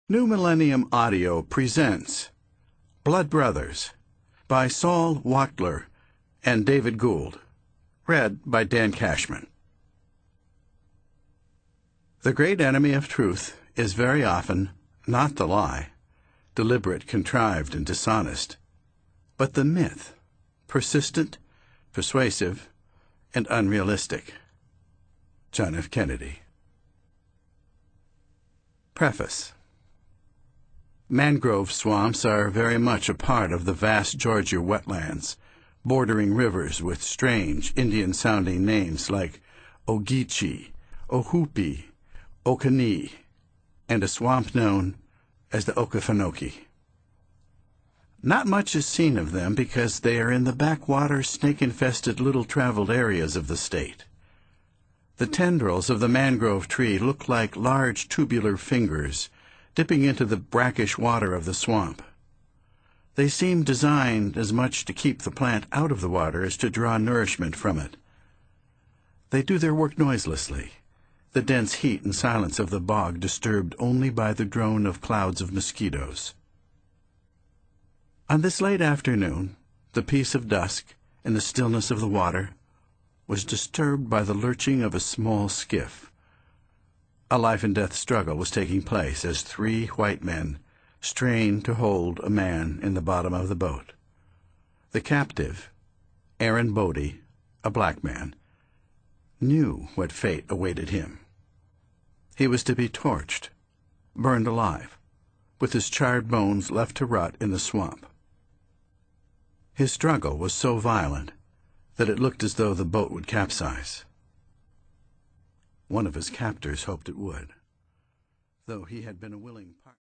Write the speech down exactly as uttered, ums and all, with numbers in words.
New Millennium Audio presents Blood Brothers by Saul Wachtler and David Gould, read by Dan Cashman. The great enemy of truth is very often not the lie, deliberate, contrived, and dishonest, but the myth, persistent, persuasive, and unrealistic. John F. Kennedy. Preface. Mangrove swamps are very much a part of the vast Georgia wetlands, bordering rivers with strange Indian-sounding names like Ogeechee, Ohoopee, Okanee, and a swamp known as the Okefenokee. Not much is seen of them because they are in the backwater, snake-infested, little-traveled areas of the state. The tendrils of the mangrove tree look like large tubular fingers dipping into the brackish water of the swamp. They seem designed as much to keep the plant out of the water as to draw nourishment from it. They do their work noiselessly, the dense heat and silence of the bog disturbed only by the drone of clouds of mosquitoes. On this late afternoon, the peace of dusk and the stillness of the water was disturbed by the lurching of a small skiff. A life-and-death struggle was taking place as three white men strained to hold a man in the bottom of the boat. The captive, Aaron Bodie, a black man, knew what fate awaited him. He was to be torched, burned alive, with his charred bones left to rot in the swamp. His struggle was so violent that it looked as though the boat would capsize. One of his captors hoped it would, though he had been a willing partner.